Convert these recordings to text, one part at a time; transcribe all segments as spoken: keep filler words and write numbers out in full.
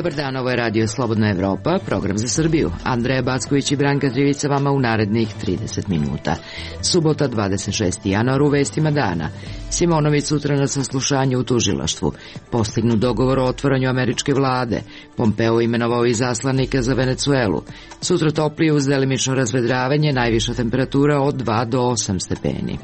Dobar dan, ovo je Radio Slobodna Evropa, program za Srbiju. Andreja Backović i Branka Trivica vama u narednih trideset minuta. Subota, dvadeset šesti januar, u vestima dana. Simonović sutra na saslušanju u tužilaštvu. Postignut dogovor o otvaranju američke vlade. Pompeo imenovao izaslanika za Venecuelu. Sutra toplije uz delimično razvedravanje, najviša temperatura od dva do osam stepeni.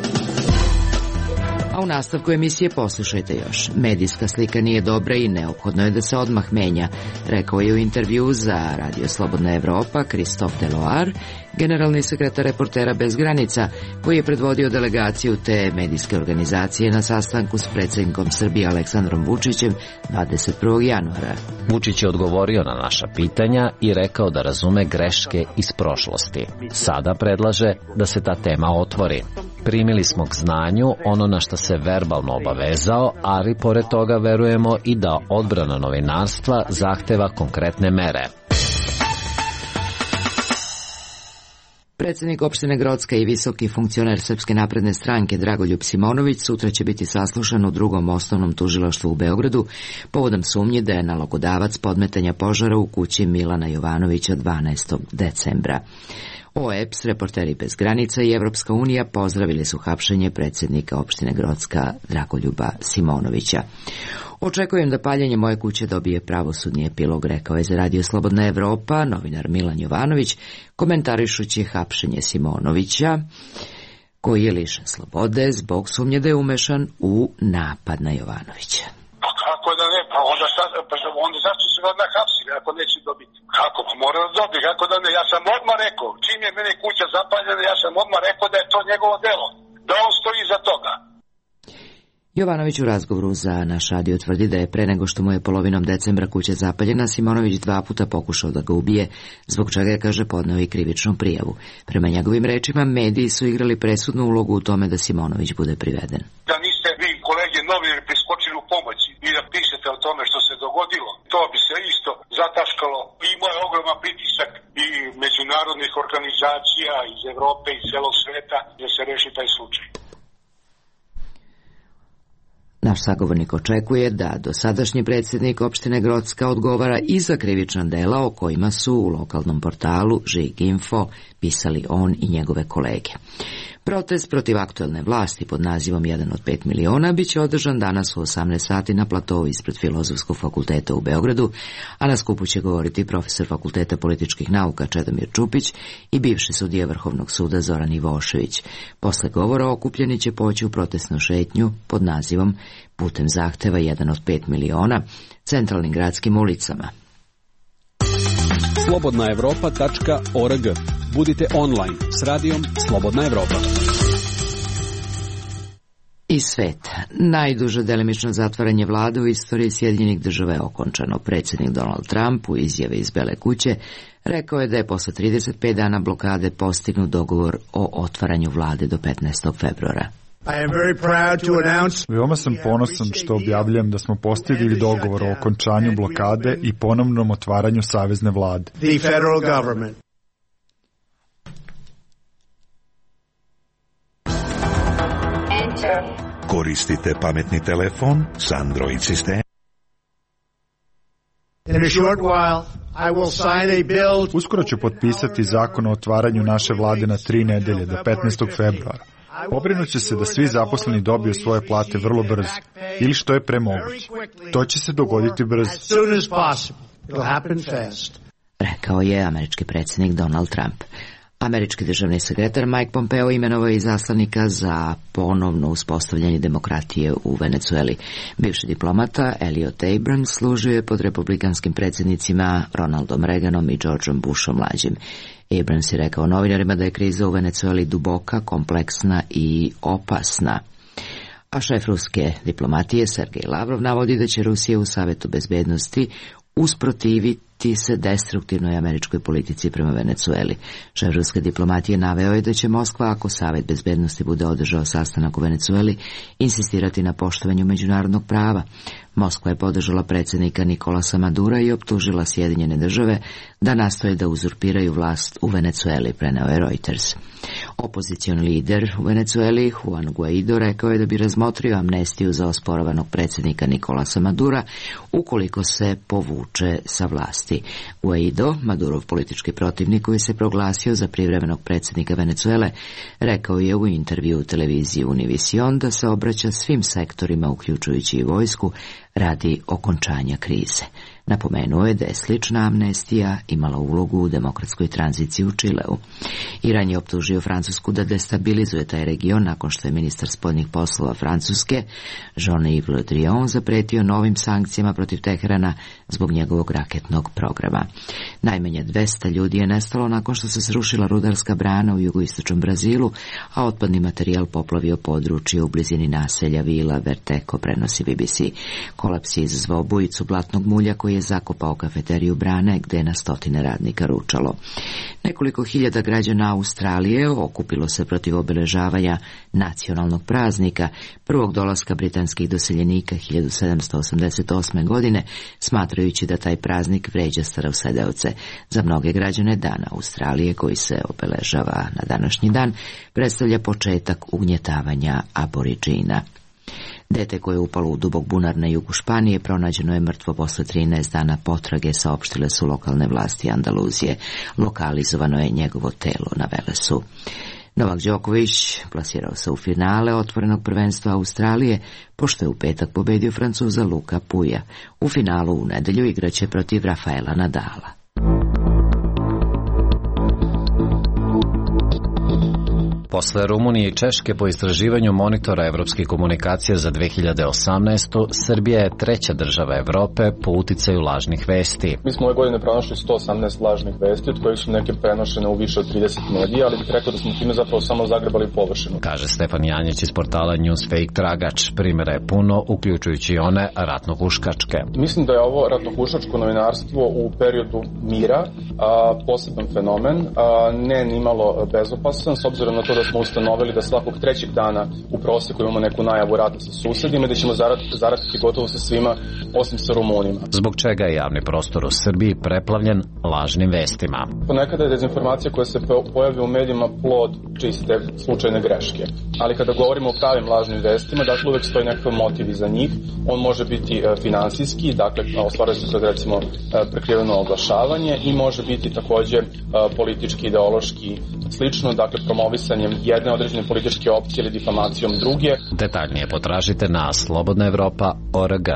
A u nastavku emisije poslušajte još. Medijska slika nije dobra i neophodno je da se odmah menja, rekao je u intervju za Radio Slobodna Evropa Christophe Deloar, generalni sekretar Reportera bez granica, koji je predvodio delegaciju te medijske organizacije na sastanku s predsjednikom Srbije Aleksandrom Vučićem dvadeset prvog januara. Vučić je odgovorio na naša pitanja i rekao da razume greške iz prošlosti. Sada predlaže da se ta tema otvori. Primili smo k znanju ono na što se verbalno obavezao, ali pored toga verujemo i da odbrana novinarstva zahteva konkretne mere. Predsjednik opštine Grocka i visoki funkcioner Srpske napredne stranke Dragoljub Simonović sutra će biti saslušan u drugom osnovnom tužilaštvu u Beogradu povodom sumnje da je nalogodavac podmetanja požara u kući Milana Jovanovića dvanaestog decembra. O E P S, Reporteri bez granica i Evropska unija pozdravili su hapšenje predsjednika opštine Grocka Dragoljuba Simonovića. Očekujem da paljenje moje kuće dobije pravosudni epilog, rekao je za Radio Slobodna Evropa novinar Milan Jovanović, komentarišući hapšenje Simonovića, koji je lišen slobode zbog sumnje da je umešan u napad na Jovanovića. Pa kako da ne, pa onda, sad, pa onda zašto se ga odmah hapsili ako neće dobiti? Kako? Pa mora da dobiti, kako da ne? Ja sam odmah rekao, čim je meni kuća zapaljena, ja sam odmah rekao da je to njegovo delo, da on stoji iza toga. Jovanović u razgovoru za naš radio tvrdi da je pre nego što mu je polovinom decembra kuća zapaljena, Simonović dva puta pokušao da ga ubije, zbog čega je, kaže, podneo i krivičnu prijavu. Prema njegovim rečima, mediji su igrali presudnu ulogu u tome da Simonović bude priveden. Da niste vi, kolege novinari, priskočili u pomoći i da pišete o tome što se dogodilo, to bi se isto zataškalo. Imao je ogroman pritisak i međunarodnih organizacija iz Evrope i celog sveta da se reši taj slučaj. Naš sagovornik očekuje da dosadašnji predsjednik opštine Grocka odgovara i za krivična dela o kojima su u lokalnom portalu Žig Info pisali on i njegove kolege. Protest protiv aktuelne vlasti pod nazivom jedan od pet miliona biće održan danas u osamnaest sati na platovu ispred Filozofskog fakulteta u Beogradu, a na skupu će govoriti profesor Fakulteta političkih nauka Čedomir Čupić i bivši sudija Vrhovnog suda Zoran Ivošević. Posle govora okupljeni će poći u protestnu šetnju pod nazivom Putem zahteva jedan od pet miliona centralnim gradskim ulicama. slobodna evropa tačka org. Budite online s radijom Slobodna Evropa. Iz sveta. Najduže delimično zatvaranje vlade u istoriji Sjedinjenih Država je okončano. Predsjednik Donald Trump u izjave iz Bele kuće rekao je da je posle trideset pet dana blokade postignut dogovor o otvaranju vlade do petnaestog februara. Veoma sam ponosan što objavljujem da smo postigli dogovor o okončanju blokade i ponovnom otvaranju savezne vlade. Koristite pametni telefon s Android sistemom. Uskoro ću potpisati zakon o otvaranju naše vlade na tri nedelje do petnaestog februara. Pobrinut će se da svi zaposleni dobiju svoje plate vrlo brzo ili što je pre moguće. To će se dogoditi brzo, rekao je američki predsjednik Donald Trump. Američki državni sekretar Mike Pompeo imenovao je izaslanika za ponovno uspostavljanje demokratije u Venecueli. Bivši diplomata Elliot Abrams služio je pod republikanskim predsjednicima Ronaldom Reaganom i Georgeom Bushom mlađim. Abrams je rekao novinarima da je kriza u Venecueli duboka, kompleksna i opasna. A šef ruske diplomatije Sergej Lavrov navodi da će Rusija u Savetu bezbednosti usprotiviti se destruktivnoj američkoj politici prema Venecueli. Šef ruske diplomatije naveo je da će Moskva, ako Savet bezbednosti bude održao sastanak u Venecueli, insistirati na poštovanju međunarodnog prava. Moskva je podržala predsjednika Nikolasa Madura i optužila Sjedinjene Države da nastoje da uzurpiraju vlast u Venecueli, preneo je Reuters. Opozicioni lider u Venecueli, Juan Guaido, rekao je da bi razmotrio amnestiju za osporavanog predsjednika Nikolasa Madura ukoliko se povuče sa vlasti. Guaido, Madurov politički protivnik koji se proglasio za privremenog predsjednika Venecuele, rekao je u intervju u televiziji Univision da se obraća svim sektorima, uključujući i vojsku, radi okončanja krize. Napomenuo je da je slična amnestija imala ulogu u demokratskoj tranziciji u Čileu. Iran je optužio Francusku da destabilizuje taj region nakon što je ministar spoljnih poslova Francuske, Jean-Yves Le Drian, zapretio novim sankcijama protiv Teherana zbog njegovog raketnog programa. Najmanje dvesta ljudi je nestalo nakon što se srušila rudarska brana u jugoistočnom Brazilu, a otpadni materijal poplavio područje u blizini naselja Vila Verteco, prenosi B B C. Kolaps je izazvao bujicu blatnog mulja koji je zakopao kafeteriju brane gde je na stotine radnika ručalo. Nekoliko hiljada građana Australije okupilo se protiv obeležavanja nacionalnog praznika, prvog dolaska britanskih doseljenika hiljadu sedamsto osamdeset osme. godine, smatrajući da taj praznik vređa starosedeoce. Za mnoge građane dan Australije, koji se obeležava na današnji dan, predstavlja početak ugnjetavanja aboriđina. Dete koje je upalo u dubok bunar na jugu Španije pronađeno je mrtvo posle trinaest dana potrage, saopštile su lokalne vlasti Andaluzije. Lokalizovano je njegovo telo, navele su. Novak Đoković plasirao se u finale otvorenog prvenstva Australije, pošto je u petak pobedio Francuza Luka Puja. U finalu u nedelju igraće protiv Rafaela Nadala. Posle Rumunije i Češke po istraživanju monitora evropskih komunikacija za dve hiljade osamnaestu. Srbija je treća država Evrope po uticaju lažnih vesti. Mi smo ove godine pronašli sto osamnaest lažnih vesti, od kojih su neke prenošene u više od trideset medija, ali bih rekao da smo time zapravo samo zagrebali površinu. Kaže Stefan Janjić iz portala Newsfake Tragač. Primjera je puno, uključujući i one ratnohuškačke. Mislim da je ovo ratnohuškačko novinarstvo u periodu mira a, poseban fenomen, a, ne nimalo bezopasan, s obzirom na to da smo ustanovili da svakog trećeg dana u proseku imamo neku najavu rata sa susedima i da ćemo zaratiti gotovo sa svima osim sa Rumunima. Zbog čega je javni prostor u Srbiji preplavljen lažnim vestima? Ponekada je dezinformacija koja se pojavi u medijima plod čiste slučajne greške. Ali kada govorimo o pravim lažnim vestima, dakle uvek stoji nekakav motiv iza njih. On može biti finansijski, dakle ostvaruje se kroz recimo prekriveno oglašavanje, i može biti takođe politički, ideološki, slično, dakle promovisanjem jedne određene političke opcije ili difamacijom druge. Detaljnije potražite na slobodna evropa tačka org.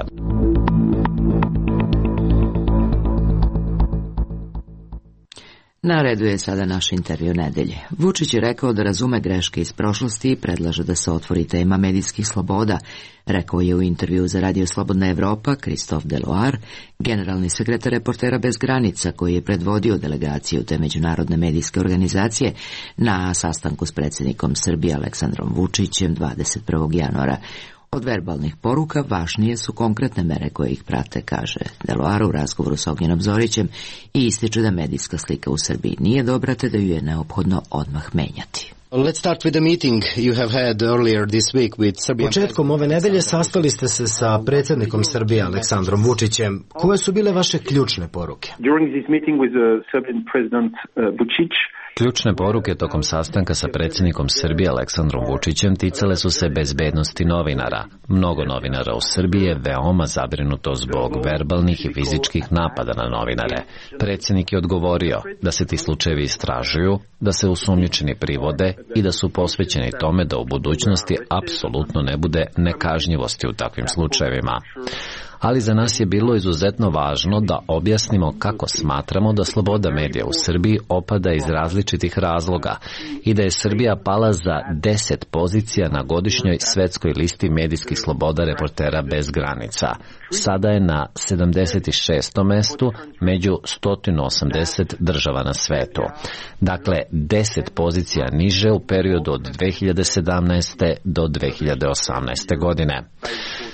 Na redu je sada naš intervju nedelje. Vučić je rekao da razume greške iz prošlosti i predlaže da se otvori tema medijskih sloboda, rekao je u intervju za Radio Slobodna Evropa Christophe Deloire, generalni sekretar Reportera bez granica, koji je predvodio delegaciju te međunarodne medijske organizacije na sastanku s predsjednikom Srbije Aleksandrom Vučićem dvadeset prvog januara. Od verbalnih poruka važnije su konkretne mere koje ih prate, kaže Deloire u razgovoru s Ognjenom Zorićem, i ističe da medijska slika u Srbiji nije dobra, te da ju je neophodno odmah menjati. Let's start with the meeting you have had earlier this week with Serbia. Početkom ove nedelje sastali ste se sa predsjednikom Srbije Aleksandrom Vučićem. Koje su bile vaše ključne poruke? During this meeting with the Serbian president uh, Vučić, Ključne poruke tokom sastanka sa predsjednikom Srbije Aleksandrom Vučićem ticale su se bezbednosti novinara. Mnogo novinara u Srbiji je veoma zabrinuto zbog verbalnih i fizičkih napada na novinare. Predsjednik je odgovorio da se ti slučajevi istražuju, da se osumnjičeni privode i da su posvećeni tome da u budućnosti apsolutno ne bude nekažnjivosti u takvim slučajevima. Ali za nas je bilo izuzetno važno da objasnimo kako smatramo da sloboda medija u Srbiji opada iz različitih razloga i da je Srbija pala za deset pozicija na godišnjoj svetskoj listi medijskih sloboda Reportera bez granica. Sada je na sedamdeset šestom mestu među sto osamdeset država na svetu. Dakle, deset pozicija niže u periodu od dve hiljade sedamnaeste do dve hiljade osamnaeste. godine.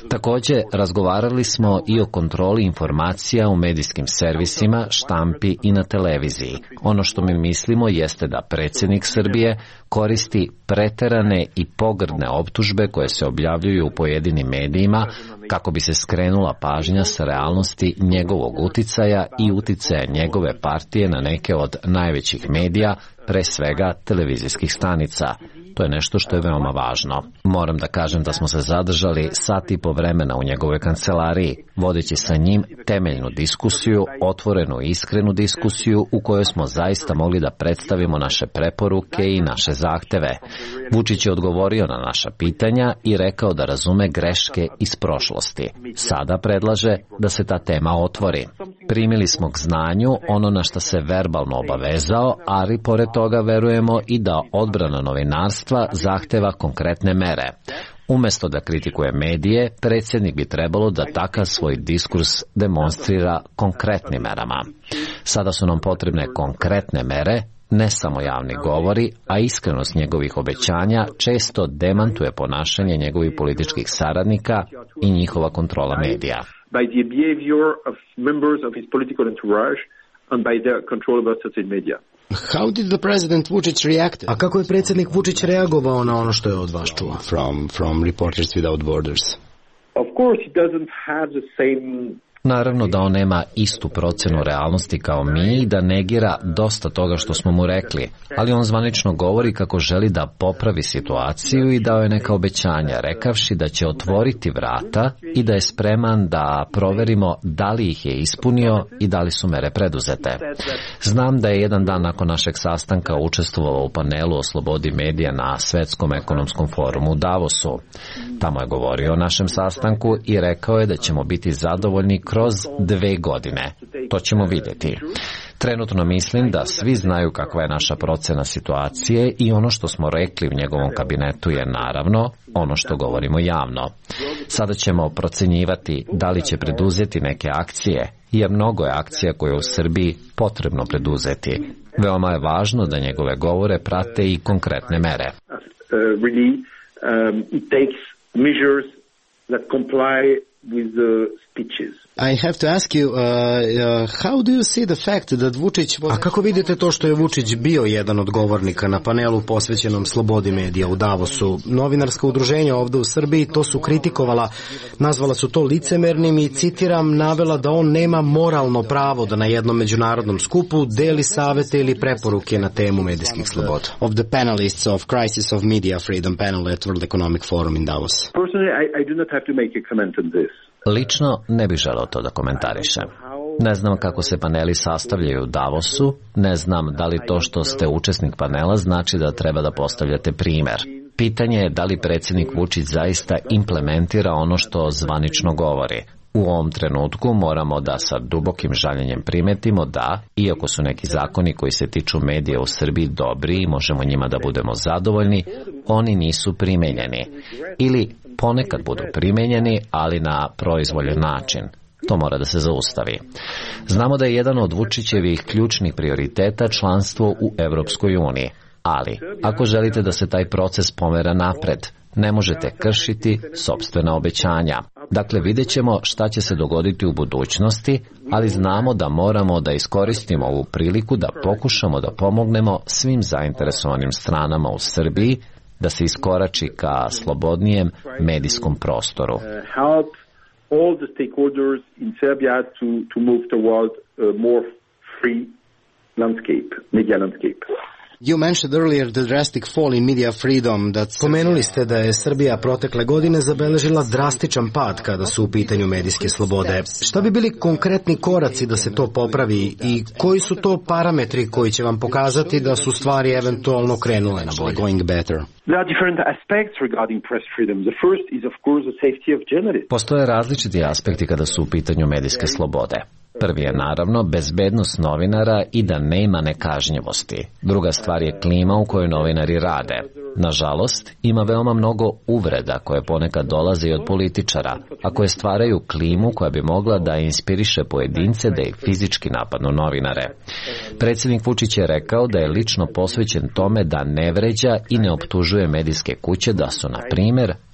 Takođe, razgovarali smo i o kontroli informacija u medijskim servisima, štampi i na televiziji. Ono što mi mislimo jeste da predsjednik Srbije koristi preterane i pogrdne optužbe koje se objavljuju u pojedinim medijima kako bi se skrenula pažnja sa realnosti njegovog uticaja i uticaja njegove partije na neke od najvećih medija, pre svega televizijskih stanica. To je nešto što je veoma važno. Moram da kažem da smo se zadržali sat i po vremena u njegovoj kancelariji, vodeći sa njim temeljnu diskusiju, otvorenu i iskrenu diskusiju u kojoj smo zaista mogli da predstavimo naše preporuke i naše zahteve. Vučić je odgovorio na naša pitanja i rekao da razume greške iz prošlosti. Sada predlaže da se ta tema otvori. Primili smo k znanju ono na što se verbalno obavezao, ali pored toga verujemo i da odbrana novinarstva zahteva konkretne mere. Umesto da kritikuje medije, predsjednik bi trebalo da takav svoj diskurs demonstrira konkretnim merama. Sada su nam potrebne konkretne mere, ne samo javni govori, a iskrenost njegovih obećanja često demantuje ponašanje njegovih političkih saradnika i njihova kontrola medija. By the behavior of members of his political entourage and by their control over certain media. How did the president Vučić react? A kako je predsjednik Vučić reagovao na ono što je od vas čuo? From from Reporters Without Borders. Of course, he doesn't have the same. Naravno da on nema istu procenu realnosti kao mi i da negira dosta toga što smo mu rekli, ali on zvanično govori kako želi da popravi situaciju i dao je neka obećanja, rekavši da će otvoriti vrata i da je spreman da proverimo da li ih je ispunio i da li su mere preduzete. Znam da je jedan dan nakon našeg sastanka učestvovao u panelu o slobodi medija na Svetskom ekonomskom forumu u Davosu. Tamo je govorio o našem sastanku i rekao je da ćemo biti zadovoljni kroz dve godine. To ćemo vidjeti. Trenutno mislim da svi znaju kakva je naša procena situacije i ono što smo rekli u njegovom kabinetu je naravno ono što govorimo javno. Sada ćemo procenjivati da li će preduzeti neke akcije, jer mnogo je akcija koje je u Srbiji potrebno preduzeti. Veoma je važno da njegove govore prate i konkretne mere. Uh, really, um, it takes measures that comply with the speeches. I have to ask you, uh, uh, how do you see the fact that Vučić was... A kako vidite to što je Vučić bio jedan od govornika na panelu posvećenom slobodi medija u Davosu? Novinarska udruženja ovde u Srbiji to su kritikovala, nazvala su to licemernim i, citiram, navela da on nema moralno pravo da na jednom međunarodnom skupu deli savete ili preporuke na temu medijskih sloboda. Of the panelists of Crisis of Media Freedom panel at World Economic Forum in Davos. Personally, I, I do not have to make a comment on this. Lično ne bih želeo to da komentarišem. Ne znam kako se paneli sastavljaju u Davosu, ne znam da li to što ste učesnik panela znači da treba da postavljate primer. Pitanje je da li predsjednik Vučić zaista implementira ono što zvanično govori. U ovom trenutku moramo da sa dubokim žaljenjem primetimo da, iako su neki zakoni koji se tiču medija u Srbiji dobri i možemo njima da budemo zadovoljni, oni nisu primenjeni. Ili ponekad budu primenjeni, ali na proizvoljen način. To mora da se zaustavi. Znamo da je jedan od Vučićevih ključnih prioriteta članstvo u Evropskoj uniji. Ali, ako želite da se taj proces pomera napred, ne možete kršiti sopstvena obećanja. Dakle, vidjet ćemo šta će se dogoditi u budućnosti, ali znamo da moramo da iskoristimo ovu priliku da pokušamo da pomognemo svim zainteresovanim stranama u Srbiji da se iskorači ka slobodnijem medijskom prostoru. Help all the stakeholders in Serbia to, to move toward a more free landscape, media landscape. You mentioned earlier the drastic fall in media freedom that... Pomenuli ste da je Srbija protekle godine zabeležila drastičan pad kada su u pitanju medijske slobode. Šta bi bili konkretni koraci da se to popravi i koji su to parametri koji će vam pokazati da su stvari eventualno krenule na bolje? Going better. There are different aspects regarding press freedom. The first is of course the safety of journalists. Postoje različiti aspekti kada su u pitanju medijske slobode. Prvi je naravno bezbednost novinara i da nema nekažnjivosti. Druga stvar je klima u kojoj novinari rade. Nažalost, ima veoma mnogo uvreda koje ponekad dolaze i od političara, a koje stvaraju klimu koja bi mogla da inspiriše pojedince da ih fizički napadnu novinare. Predsjednik Vučić je rekao da je lično posvećen tome da ne vređa i ne optužuje medijske kuće da su, na primjer,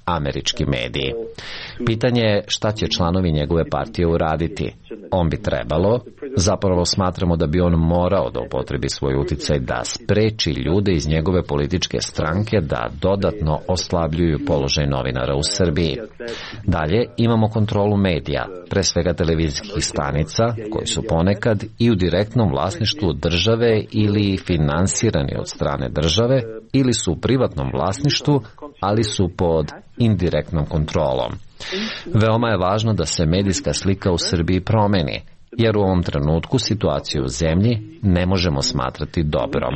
američki mediji. Pitanje je šta će članovi njegove partije uraditi. On bi trebalo, zapravo smatramo da bi on morao da upotrebi svoj uticaj da spreči ljude iz njegove političke stranke da dodatno oslabljuju položaj novinara u Srbiji. Dalje, imamo kontrolu medija, pre svega televizijskih stanica, koji su ponekad i u direktnom vlasništvu države ili finansirani od strane države, ili su u privatnom vlasništvu, ali su pod indirektnom kontrolom. Veoma je važno da se medijska slika u Srbiji promeni, jer u ovom trenutku situaciju u zemlji ne možemo smatrati dobrom.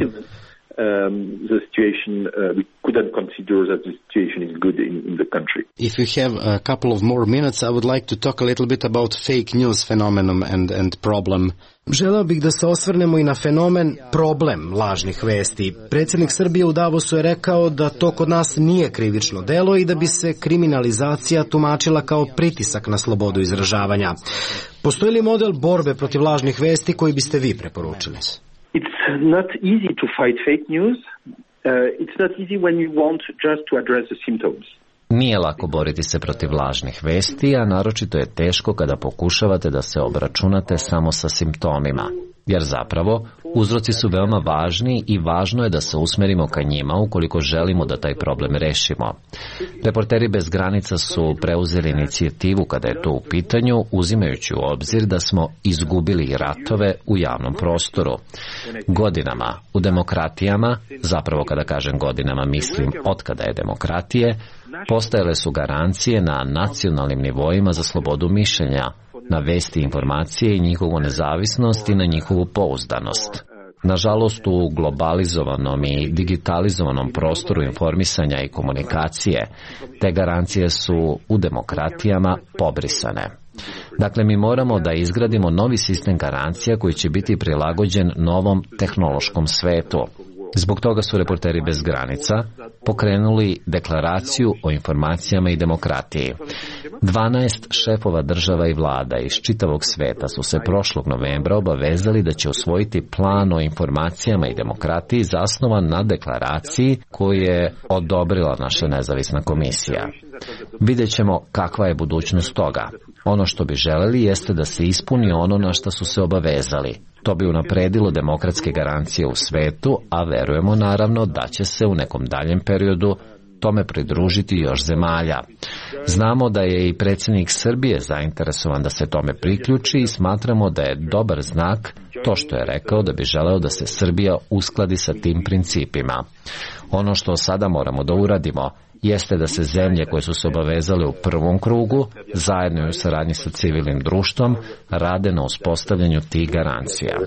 Um, the situation, uh, we couldn't consider that the situation is good in, in the country. If you have a couple of more minutes, I would like to talk a little bit about fake news phenomenon and, and problem. Želeo bih da se osvrnemo i na fenomen problem lažnih vesti. Predsjednik Srbije u Davosu je rekao da to kod nas nije krivično delo i da bi se kriminalizacija tumačila kao pritisak na slobodu izražavanja. Postoji li model borbe protiv lažnih vesti koji biste vi preporučili? It's not easy to fight fake news. Uh, it's not easy when you want just to address the symptoms. Nije lako boriti se protiv lažnih vesti, a naročito je teško kada pokušavate da se obračunate samo sa simptomima. Jer zapravo, uzroci su veoma važni i važno je da se usmerimo ka njima ukoliko želimo da taj problem rešimo. Reporteri bez granica su preuzeli inicijativu kada je to u pitanju, uzimajući u obzir da smo izgubili ratove u javnom prostoru. Godinama u demokratijama, zapravo kada kažem godinama mislim od kada je demokratije, postojale su garancije na nacionalnim nivoima za slobodu mišljenja, na vesti i informacije i njihovu nezavisnost i na njihovu pouzdanost. Nažalost, u globalizovanom i digitalizovanom prostoru informisanja i komunikacije, te garancije su u demokratijama pobrisane. Dakle, mi moramo da izgradimo novi sistem garancija koji će biti prilagođen novom tehnološkom svetu. Zbog toga su Reporteri bez granica pokrenuli deklaraciju o informacijama i demokratiji. dvanaest šefova država i vlada iz čitavog sveta su se prošlog novembra obavezali da će usvojiti plan o informacijama i demokratiji zasnovan na deklaraciji koju je odobrila naša nezavisna komisija. Vidjet ćemo kakva je budućnost toga. Ono što bi želeli jeste da se ispuni ono na što su se obavezali. To bi unapredilo demokratske garancije u svetu, a verujemo naravno da će se u nekom daljem periodu tome pridružiti još zemalja. Znamo da je i predsjednik Srbije zainteresovan da se tome priključi i smatramo da je dobar znak to što je rekao da bi želeo da se Srbija uskladi sa tim principima. Ono što sada moramo da uradimo jeste da se zemlje koje su se obavezale u prvom krugu, zajedno u saradnji sa civilnim društvom, rade na uspostavljanju tih garancija.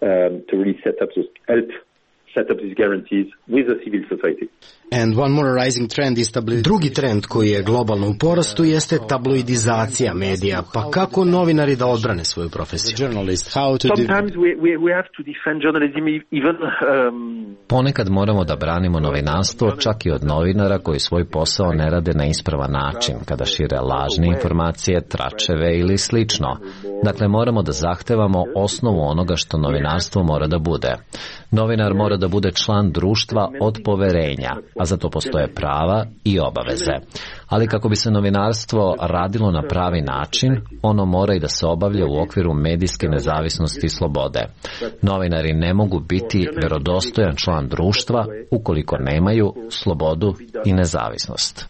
And one more rising trend is tabloid. Drugi trend koji je globalno u porastu jeste tabloidizacija medija. Pa kako novinari da odbrane svoju profesiju? Journalist, how to Sometimes we, we, we have to defend journalism even um... Ponekad moramo da branimo novinarstvo čak i od novinara koji svoj posao ne rade na ispravan način, kada šire lažne informacije, tračeve ili slično. Dakle, moramo da zahtevamo osnovu onoga što novinarstvo mora da bude. Novinar mora da bude član društva od poverenja, a za to postoje prava i obaveze. Ali kako bi se novinarstvo radilo na pravi način, ono mora i da se obavlja u okviru medijske nezavisnosti i slobode. Novinari ne mogu biti verodostojan član društva ukoliko nemaju slobodu i nezavisnost.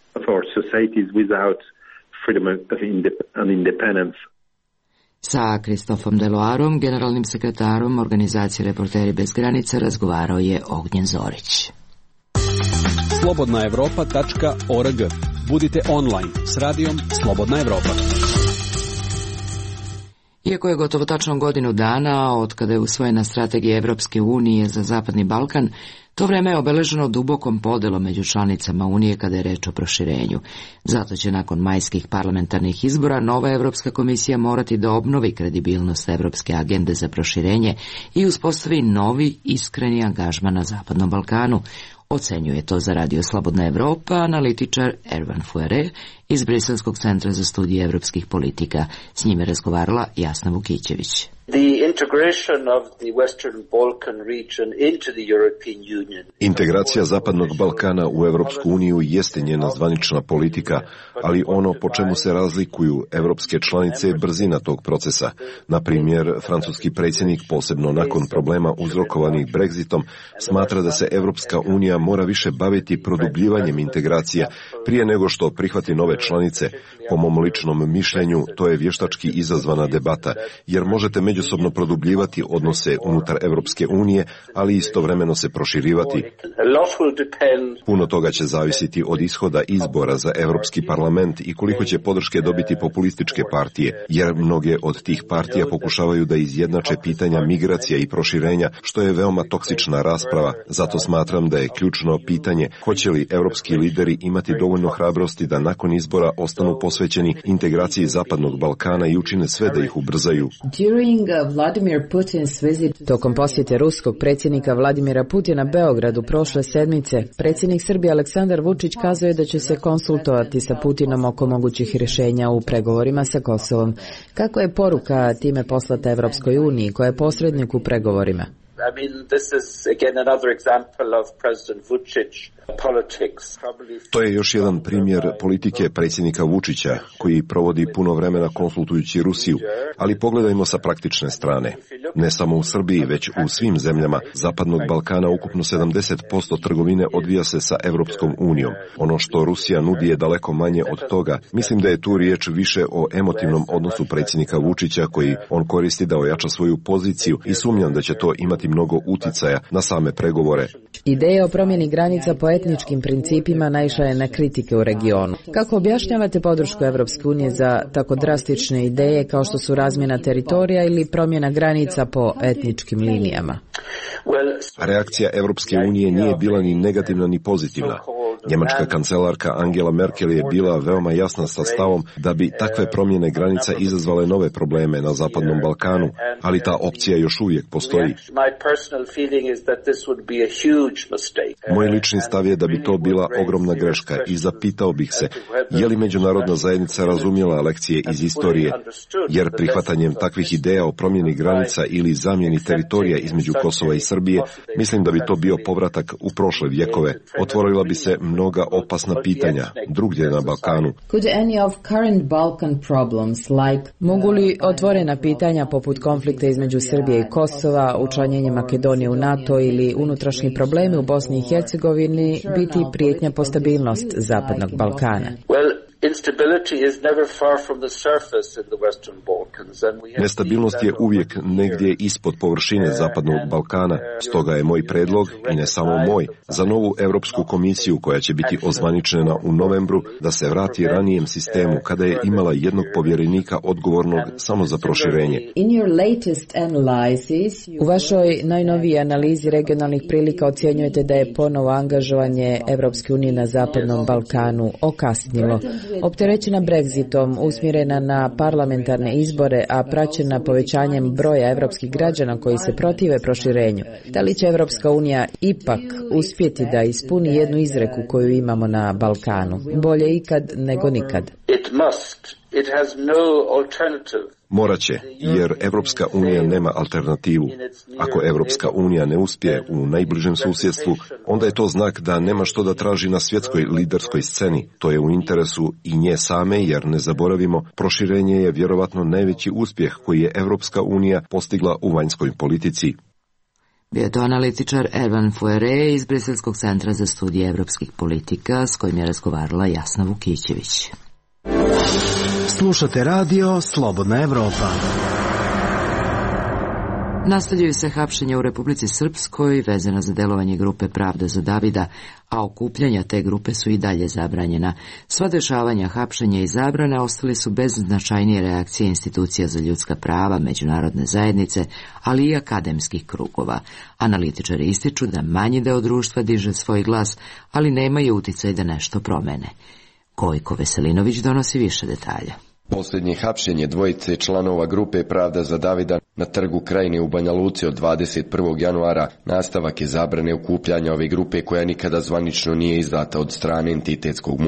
Sa Kristofom Deloarom, generalnim sekretarom organizacije Reporteri bez granica, razgovarao je Ognjen Zorić. slobodna evropa tačka org. Budite online s radijom Slobodna Evropa. Iako je gotovo tačno godinu dana od kada je usvojena strategija Evropske unije za Zapadni Balkan, to vreme je obeleženo dubokom podelom među članicama Unije kada je reč o proširenju. Zato će nakon majskih parlamentarnih izbora nova Evropska komisija morati da obnovi kredibilnost Evropske agende za proširenje i uspostavi novi iskreni angažman na Zapadnom Balkanu. Ocenjuje to za Radio Slobodna Evropa analitičar Ervan Fuere iz Briselskog centra za studije evropskih politika. S njime razgovarala Jasna Vukićević. Integracija Zapadnog Balkana u Evropsku uniju jeste njena zvanična politika, ali ono po čemu se razlikuju evropske članice je brzina tog procesa. Na primjer, francuski predsjednik, posebno nakon problema uzrokovanih Brexitom, smatra da se Evropska unija mora više baviti produbljivanjem integracija prije nego što prihvati nove članice. Po mom ličnom mišljenju, to je vještački izazvana debata, jer možete međusobno produbljivati odnose unutar Evropske unije, ali istovremeno se proširivati. Puno toga će zavisiti od ishoda izbora za Europski parlament i koliko će podrške dobiti populističke partije, jer mnoge od tih partija pokušavaju da izjednače pitanja migracija i proširenja, što je veoma toksična rasprava. Zato smatram da je ključno pitanje hoće li evropski lideri imati dovoljno hrabrosti da nakon izbora ostanu posvećeni integraciji Zapadnog Balkana i učine sve da ih ubrzaju. Tokom posjete ruskog predsjednika Vladimira Putina Beogradu prošle sedmice, predsjednik Srbije Aleksandar Vučić kazuje da će se konsultovati sa Putinom oko mogućih rješenja u pregovorima sa Kosovom. Kako je poruka time poslata Evropskoj uniji, koja je posrednik u pregovorima? I mean, this is again another example of President Vučić politics. To je još jedan primjer politike predsjednika Vučića, koji provodi puno vremena konsultujući Rusiju, ali pogledajmo sa praktične strane. Ne samo u Srbiji, već u svim zemljama Zapadnog Balkana ukupno sedamdeset posto trgovine odvija se sa Evropskom unijom. Ono što Rusija nudi je daleko manje od toga. Mislim da je tu riječ više o emotivnom odnosu predsjednika Vučića, koji on koristi da ojača svoju poziciju, i sumnjam da će to imati mnogo uticaja na same pregovore. Ideja o promjeni granica po etničkim principima naišla je na kritike u regionu. Kako objašnjavate podršku Evropske unije za tako drastične ideje kao što su razmjena teritorija ili promjena granica po etničkim linijama? Reakcija Evropske unije nije bila ni negativna ni pozitivna. Njemačka kancelarka Angela Merkel je bila veoma jasna sa stavom da bi takve promjene granica izazvale nove probleme na Zapadnom Balkanu, ali ta opcija još uvijek postoji. Moj lični stav je da bi to bila ogromna greška i zapitao bih se je li međunarodna zajednica razumjela lekcije iz istorije, jer prihvatanjem takvih ideja o promjeni granica ili zamjeni teritorija između Kosova i Srbije, mislim da bi to bio povratak u prošle vjekove. Otvorila bi se mnoga opasna pitanja drugdje na Balkanu. Mogu li otvorena pitanja poput konflikta između Srbije i Kosova, učlanjenje Makedonije u NATO ili unutrašnji problemi u Bosni i Hercegovini biti prijetnja po stabilnost Zapadnog Balkana? Nestabilnost je uvijek negdje ispod površine Zapadnog Balkana, stoga je moj predlog, i ne samo moj, za novu Europsku komisiju koja će biti ozvaničena u novembru, da se vrati ranijem sistemu kada je imala jednog povjerenika odgovornog samo za proširenje. U vašoj najnovijoj analizi regionalnih prilika ocjenjujete da je ponovo angažovanje Evropske unije na Zapadnom Balkanu okasnilo. Opterećena Brexitom, usmjerena na parlamentarne izbore, a praćena povećanjem broja evropskih građana koji se protive proširenju, da li će Evropska unija ipak uspjeti da ispuni jednu izreku koju imamo na Balkanu? Bolje ikad nego nikad. It must. It has no alternative. Morat će, jer Evropska unija nema alternativu. Ako Evropska unija ne uspije u najbližem susjedstvu, onda je to znak da nema što da traži na svjetskoj liderskoj sceni. To je u interesu i nje same, jer ne zaboravimo, proširenje je vjerovatno najveći uspjeh koji je Evropska unija postigla u vanjskoj politici. Bio je to analitičar Ervan Fuere iz Briselskog centra za studije evropskih politika, s kojim je razgovarala Jasna Vukićević. Slušate radio Slobodna Evropa. Nastavljaju se hapšenja u Republici Srpskoj vezana za delovanje grupe Pravda za Davida, a okupljanja te grupe su i dalje zabranjena. Sva dešavanja, hapšenja i zabrane ostali su bez značajnije reakcije institucija za ljudska prava, međunarodne zajednice, ali i akademskih krugova. Analitičari ističu da manji deo društva diže svoj glas, ali nemaju uticaj da nešto promene. Gojko Veselinović donosi više detalja. Posljednje hapšenje dvojice članova grupe Pravda za Davida na trgu Krajine u Banja Luci od dvadeset prvog januara nastavak je zabrane okupljanja ove grupe koja nikada zvanično nije izdata od strane entitetskog mupa.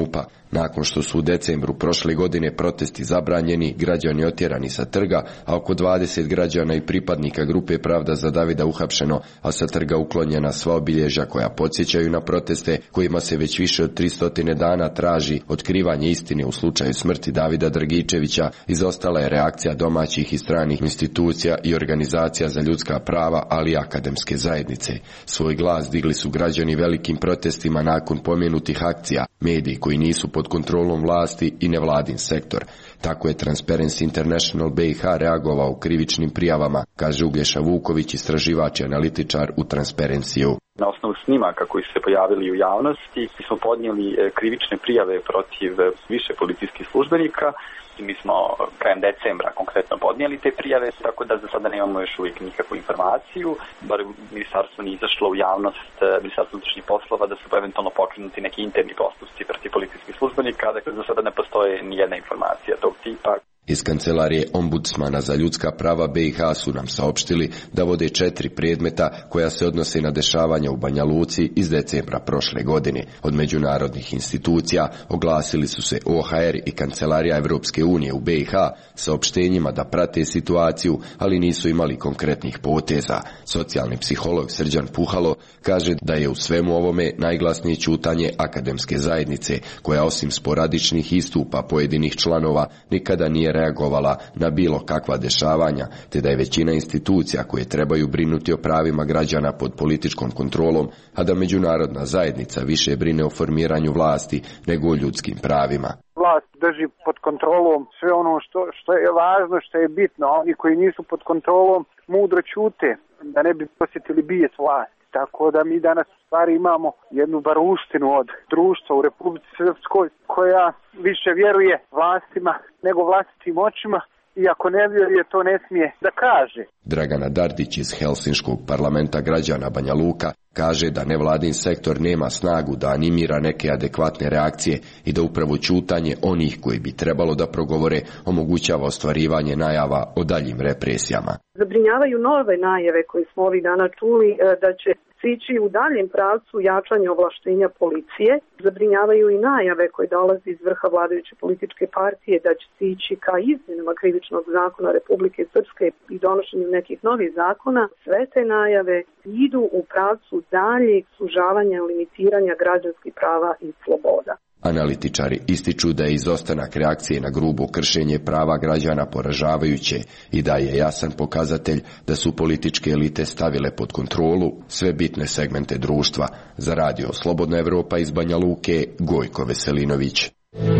Nakon što su u decembru prošle godine protesti zabranjeni, građani otjerani sa trga, a oko dvadeset građana i pripadnika grupe Pravda za Davida uhapšeno, a sa trga uklonjena sva obilježja koja podsjećaju na proteste kojima se već više od tristo dana traži otkrivanje istine u slučaju smrti Davida Dragičevića, izostala je reakcija domaćih i stranih institucija i organizacija za ljudska prava, ali i akademske zajednice. Svoj glas digli su građani velikim protestima nakon pomenutih akcija, mediji koji nisu pod kontrolom vlasti i nevladin sektor. Tako je Transparency International B i H reagovao u krivičnim prijavama, kaže Uglješa Vuković, istraživač i analitičar u Transparency-u. Na osnovu snimaka koji su se pojavili u javnosti, mi smo podnijeli krivične prijave protiv više policijskih službenika i mi smo krajem decembra konkretno podnijeli te prijave, tako da za sada nemamo još uvijek nikakvu informaciju, bar ministarstvo nije izašlo u javnost, ministarstvo unutrašnjih poslova, da su eventualno pokrenuti neki interni postupci protiv policijskih službenika, dakle za sada ne postoje ni jedna informacija tog tipa. Iz kancelarije ombudsmana za ljudska prava B i H su nam saopštili da vode četiri predmeta koja se odnose na dešavanja u Banja Luci iz decembra prošle godine. Od međunarodnih institucija oglasili su se O H R i Kancelarija Evropske unije u B i H saopštenjima da prate situaciju, ali nisu imali konkretnih poteza. Socijalni psiholog Srđan Puhalo kaže da je u svemu ovome najglasnije ćutanje akademske zajednice, koja osim sporadičnih istupa pojedinih članova nikada nije reagovala na bilo kakva dešavanja, te da je većina institucija koje trebaju brinuti o pravima građana pod političkom kontrolom, a da međunarodna zajednica više brine o formiranju vlasti nego o ljudskim pravima. Vlast drži pod kontrolom sve ono što, što je važno, što je bitno, a oni koji nisu pod kontrolom mudro ćute da ne bi posjetili bijes vlasti. Tako da mi danas u stvari imamo jednu baruštinu od društva u Republici Srpskoj koja više vjeruje vlastima nego vlastitim očima, i ako ne vjeruje to ne smije da kaže. Dragana Dardić iz Helsinškog parlamenta građana Banja Luka kaže da nevladin sektor nema snagu da animira neke adekvatne reakcije i da upravo ćutanje onih koji bi trebalo da progovore omogućava ostvarivanje najava o daljim represijama. Zabrinjavaju nove najave koje smo ovih dana čuli da će ići u daljem pravcu jačanja ovlaštenja policije. Zabrinjavaju i najave koje dolaze iz vrha vladajuće političke partije da će se ići ka izmjenama krivičnog zakona Republike Srpske i donošenju nekih novih zakona. Sve te najave idu u pravcu daljeg sužavanja i limitiranja građanskih prava i sloboda. Analitičari ističu da je izostanak reakcije na grubo kršenje prava građana poražavajuće i da je jasan pokazatelj da su političke elite stavile pod kontrolu sve bitne segmente društva. Za radio Slobodna Evropa iz Banja Luke, Gojko Veselinović.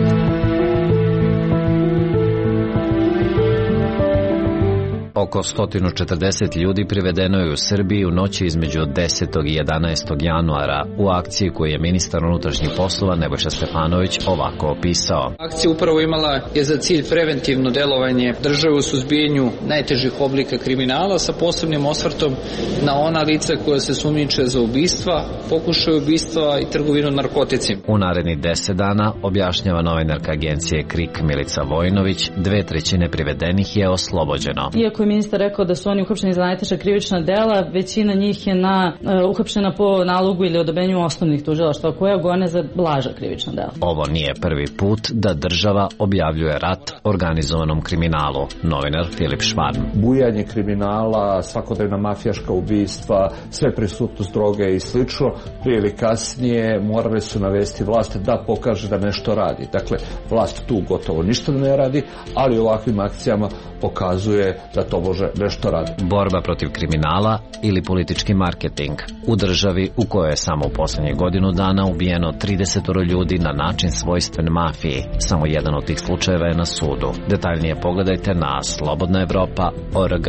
Oko sto četrdeset ljudi privedeno je u Srbiji u noći između desetog i jedanaestog januara u akciji koju je ministar unutrašnjih poslova Nebojša Stefanović ovako opisao. Akcija upravo imala je za cilj preventivno delovanje države u suzbijanju najtežih oblika kriminala sa posebnim osvrtom na ona lica koja se sumnjiče za ubistva, pokušaj ubistva i trgovinu narkoticima. U narednih deset dana, objašnjava novinarka agencije Krik Milica Vojnović, dve trećine privedenih je oslobođeno. Iako je ministar rekao da su oni uhapšeni za najteža krivična dela, većina njih je na, uh, uhapšena po nalogu ili odobrenju osnovnih tužilaštva koja gone za blaža krivična dela. Ovo nije prvi put da država objavljuje rat organizovanom kriminalu. Novinar Filip Švarm. Bujanje kriminala, svakodnevna mafijaška ubistva, sve prisutnost droge i slično, prije ili kasnije morali su navesti vlast da pokaže da nešto radi. Dakle, vlast tu gotovo ništa ne radi, ali ovakvim akcijama pokazuje da to može nešto radi. Borba protiv kriminala ili politički marketing u državi u kojoj je samo u posljednjih godinu dana ubijeno trideset ljudi na način svojstven mafiji. Samo jedan od tih slučajeva je na sudu. Detaljnije pogledajte na slobodna evropa tačka org.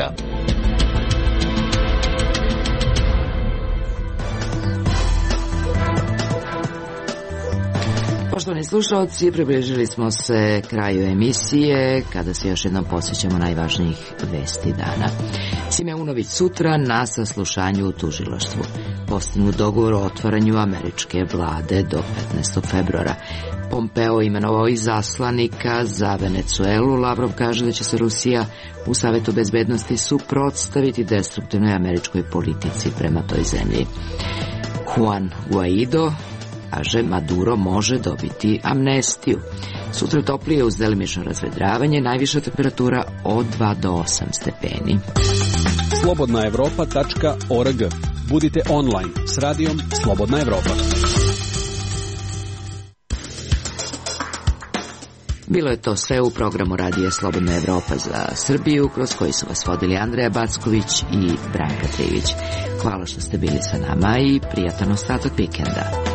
Poštovani slušalci, približili smo se kraju emisije kada se još jednom posjećamo najvažnijih vesti dana. Simeunović sutra na saslušanju u tužilaštvu. Postignut dogovor o otvaranju američke vlade do petnaestog februara. Pompeo imenovao i zaslanika za Venecuelu. Lavrov kaže da će se Rusija u Savetu bezbednosti suprotstaviti destruktivnoj američkoj politici prema toj zemlji. Juan Guaido kaže Maduro može dobiti amnestiju. Sutra toplije uz delimično razvedravanje, najviša temperatura od dva do osam stepeni. slobodna evropa tačka org. Budite online s radijom Slobodna Evropa. Bilo je to sve u programu Radija Slobodna Evropa za Srbiju, kroz koji su vas vodili Andreja Backović i Branka Trivić. Hvala što ste bili sa nama i prijatan ostatak vikenda.